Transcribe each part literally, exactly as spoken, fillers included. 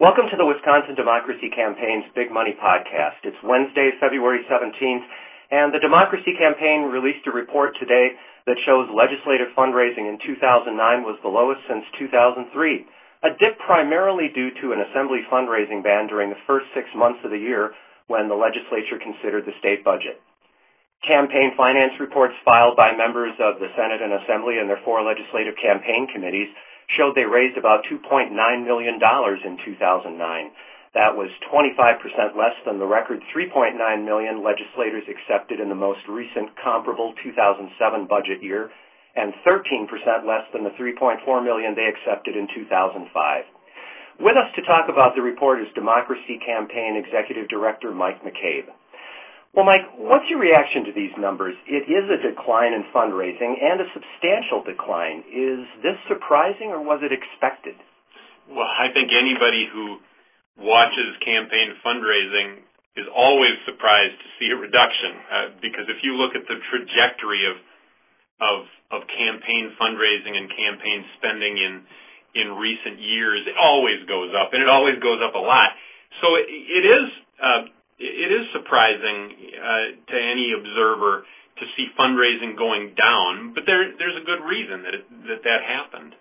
Welcome to the Wisconsin Democracy Campaign's Big Money Podcast. It's Wednesday, February seventeenth, and the Democracy Campaign released a report today that shows legislative fundraising in two thousand nine was the lowest since two thousand three, a dip primarily due to an assembly fundraising ban during the first six months of the year when the legislature considered the state budget. Campaign finance reports filed by members of the Senate and Assembly and their four legislative campaign committees showed they raised about two point nine million dollars in two thousand nine. That was twenty-five percent less than the record three point nine million dollars legislators accepted in the most recent comparable two thousand seven budget year, and thirteen percent less than the three point four million dollars they accepted in two thousand five. With us to talk about the report is Democracy Campaign Executive Director Mike McCabe. Well, Mike, what's your reaction to these numbers? It is a decline in fundraising and a substantial decline. Is this surprising or was it expected? Well, I think anybody who watches campaign fundraising is always surprised to see a reduction uh, because if you look at the trajectory of, of of campaign fundraising and campaign spending in in recent years, it always goes up, and it always goes up a lot. So it, it is uh, it is surprising uh, to any observer to see fundraising going down, but there there's a good reason that it, that that happened.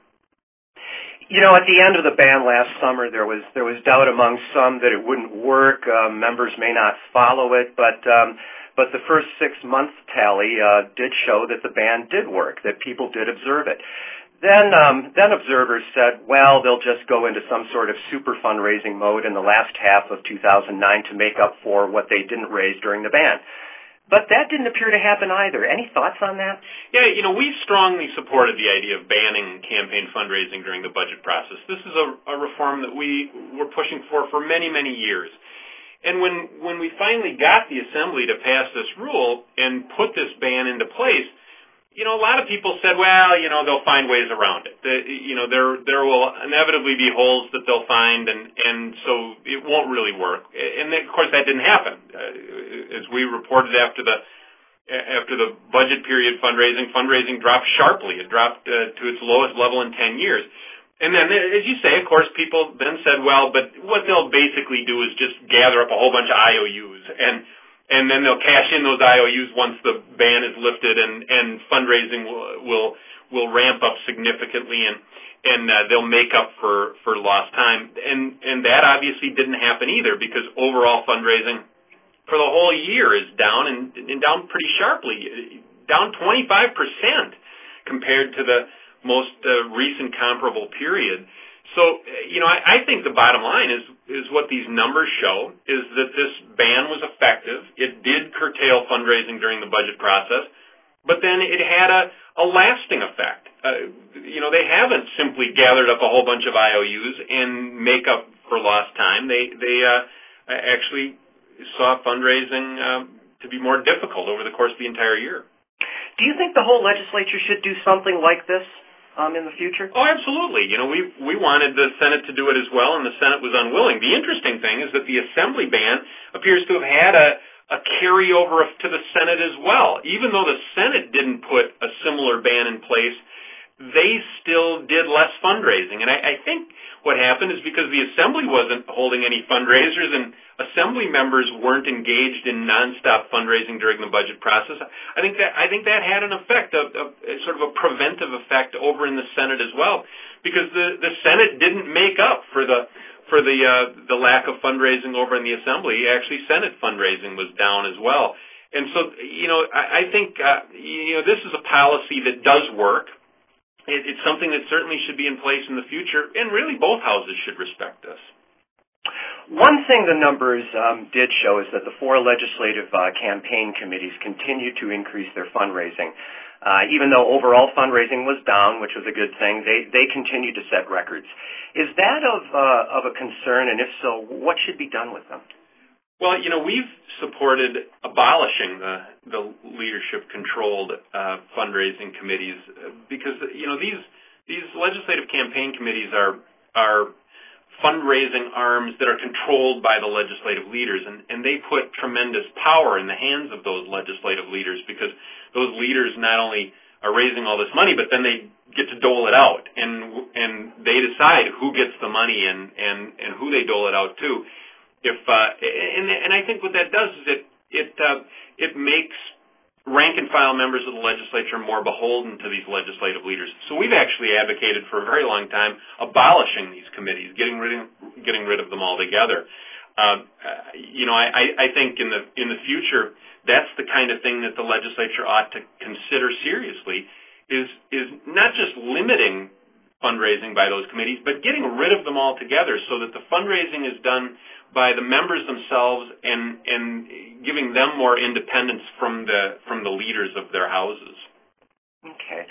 You know, at the end of the ban last summer, there was there was doubt among some that it wouldn't work. Uh, members may not follow it, but um, but the first six months tally uh, did show that the ban did work, that people did observe it. Then um, then observers said, well, they'll just go into some sort of super fundraising mode in the last half of two thousand nine to make up for what they didn't raise during the ban. But that didn't appear to happen either. Any thoughts on that? Yeah, you know, we strongly supported the idea of banning campaign fundraising during the budget process. This is a, a reform that we were pushing for for many, many years. And when, when we finally got the Assembly to pass this rule and put this ban into place, you know, a lot of people said, well, you know, they'll find ways around it. The, you know, there there will inevitably be holes that they'll find, and, and so it won't really work. And, then, of course, that didn't happen. Uh, as we reported after the after the budget period fundraising, fundraising dropped sharply. It dropped uh, to its lowest level in ten years. And then, as you say, of course, people then said, well, but what they'll basically do is just gather up a whole bunch of I O Us, and And then they'll cash in those I O Us once the ban is lifted, and, and fundraising will, will will ramp up significantly, and and uh, they'll make up for, for lost time. And and that obviously didn't happen either, because overall fundraising for the whole year is down, and, and down pretty sharply, down twenty-five percent compared to the most uh, recent comparable period. So, you know, I, I think the bottom line is is what these numbers show is that this ban was effective. It did curtail fundraising during the budget process, but then it had a, a lasting effect. Uh, you know, they haven't simply gathered up a whole bunch of I O Us and make up for lost time. They they uh, actually saw fundraising uh, to be more difficult over the course of the entire year. Do you think the whole legislature should do something like this Um, in the future? Oh, absolutely. You know, we we wanted the Senate to do it as well, and the Senate was unwilling. The interesting thing is that the Assembly ban appears to have had a, a carryover to the Senate as well. Even though the Senate didn't put a similar ban in place, they still did less fundraising. And I, I think what happened is because the Assembly wasn't holding any fundraisers and Assembly members weren't engaged in nonstop fundraising during the budget process, I think that I think that had an effect, a, a, a sort of a preventive effect over in the Senate as well, because the, the Senate didn't make up for the for the uh, the lack of fundraising over in the Assembly. Actually, Senate fundraising was down as well, and so you know I, I think uh, you know this is a policy that does work. It, it's something that certainly should be in place in the future, and really both houses should respect this. One thing the numbers um, did show is that the four legislative uh, campaign committees continued to increase their fundraising. Uh, even though overall fundraising was down, which was a good thing, they, they continued to set records. Is that of, uh, of a concern, and if so, what should be done with them? Well, you know, we've supported abolishing the, the leadership-controlled uh, fundraising committees because, you know, these these legislative campaign committees are are fundraising arms that are controlled by the legislative leaders, and, and they put tremendous power in the hands of those legislative leaders because those leaders not only are raising all this money, but then they get to dole it out, and and they decide who gets the money and and and who they dole it out to. If uh, and and I think what that does is it it uh, it makes rank and file members of the legislature more beholden to these legislative leaders. So we've actually advocated for a very long time abolishing these committees, getting rid of, getting rid of them altogether. Uh, you know, I, I think in the in the future, that's the kind of thing that the legislature ought to consider seriously. Is is not just limiting fundraising by those committees, but getting rid of them altogether, so that the fundraising is done by the members themselves, and and giving them more independence from the from the leaders of their houses. Okay.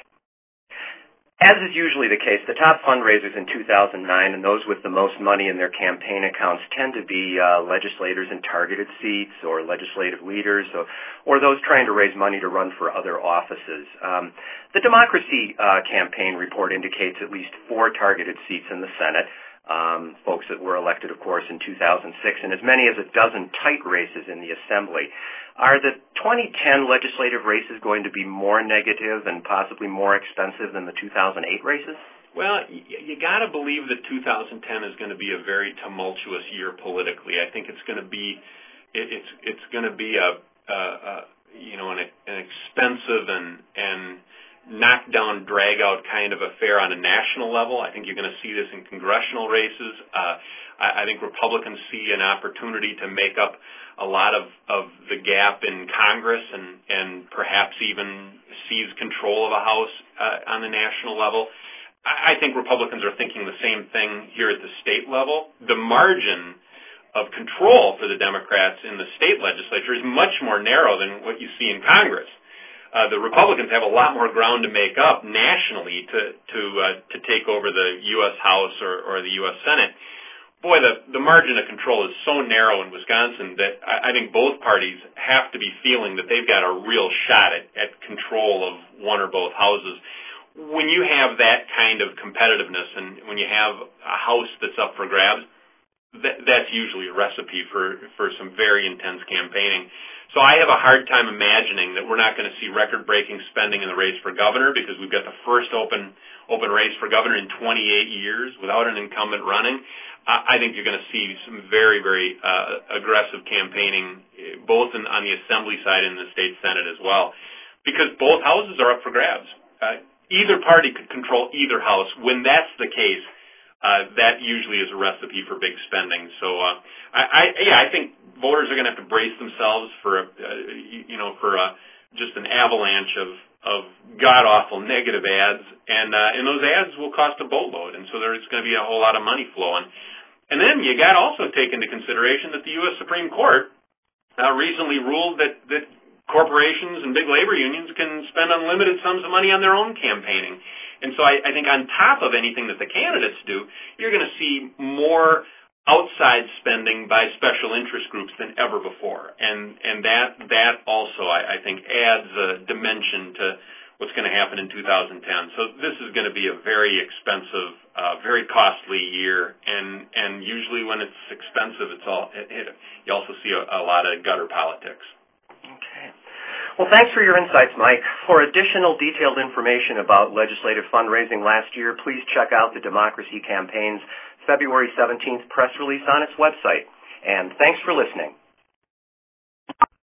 As is usually the case, the top fundraisers in two thousand nine and those with the most money in their campaign accounts tend to be uh, legislators in targeted seats, or legislative leaders, or, or those trying to raise money to run for other offices. Um, the Democracy uh, Campaign report indicates at least four targeted seats in the Senate. Um, folks that were elected, of course, in two thousand six, and as many as a dozen tight races in the Assembly. Are the twenty ten legislative races going to be more negative and possibly more expensive than the two thousand eight races? Well, you, you got to believe that two thousand ten is going to be a very tumultuous year politically. I think it's going to be, it, it's it's going to be a, a, a you know an, an expensive and and knockdown, drag-out kind of affair on a national level. I think you're going to see this in congressional races. Uh, I, I think Republicans see an opportunity to make up a lot of, of the gap in Congress, and, and perhaps even seize control of a House uh, on the national level. I, I think Republicans are thinking the same thing here at the state level. The margin of control for the Democrats in the state legislature is much more narrow than what you see in Congress. Uh, the Republicans have a lot more ground to make up nationally to to uh, to take over the U S House or, or the U S Senate. Boy, the the margin of control is so narrow in Wisconsin that I, I think both parties have to be feeling that they've got a real shot at, at control of one or both houses. When you have that kind of competitiveness, and when you have a House that's up for grabs, that, that's usually a recipe for for some very intense campaigning. So I have a hard time imagining that we're not going to see record-breaking spending in the race for governor, because we've got the first open open race for governor in twenty-eight years without an incumbent running. I think you're going to see some very, very uh, aggressive campaigning, both in, on the Assembly side and the state Senate as well, because both houses are up for grabs. Uh, either party could control either house. When that's the case, uh, that usually is a recipe for big spending. So, uh, I, I, yeah, I think voters are going to have to brace themselves for, a, uh, you know, for a, just an avalanche of, of god-awful negative ads, and uh, and those ads will cost a boatload, and so there's going to be a whole lot of money flowing. And then you got to also take into consideration that the U S Supreme Court uh, recently ruled that, that corporations and big labor unions can spend unlimited sums of money on their own campaigning. And so I, I think on top of anything that the candidates do, you're going to see more outside spending by special interest groups than ever before. And and that that also, I, I think, adds a dimension to what's going to happen in two thousand ten. So this is going to be a very expensive, uh, very costly year, and and usually when it's expensive, it's all it, it, you also see a, a lot of gutter politics. Okay. Well, thanks for your insights, Mike. For additional detailed information about legislative fundraising last year, please check out the Democracy Campaign's February seventeenth press release on its website. And thanks for listening.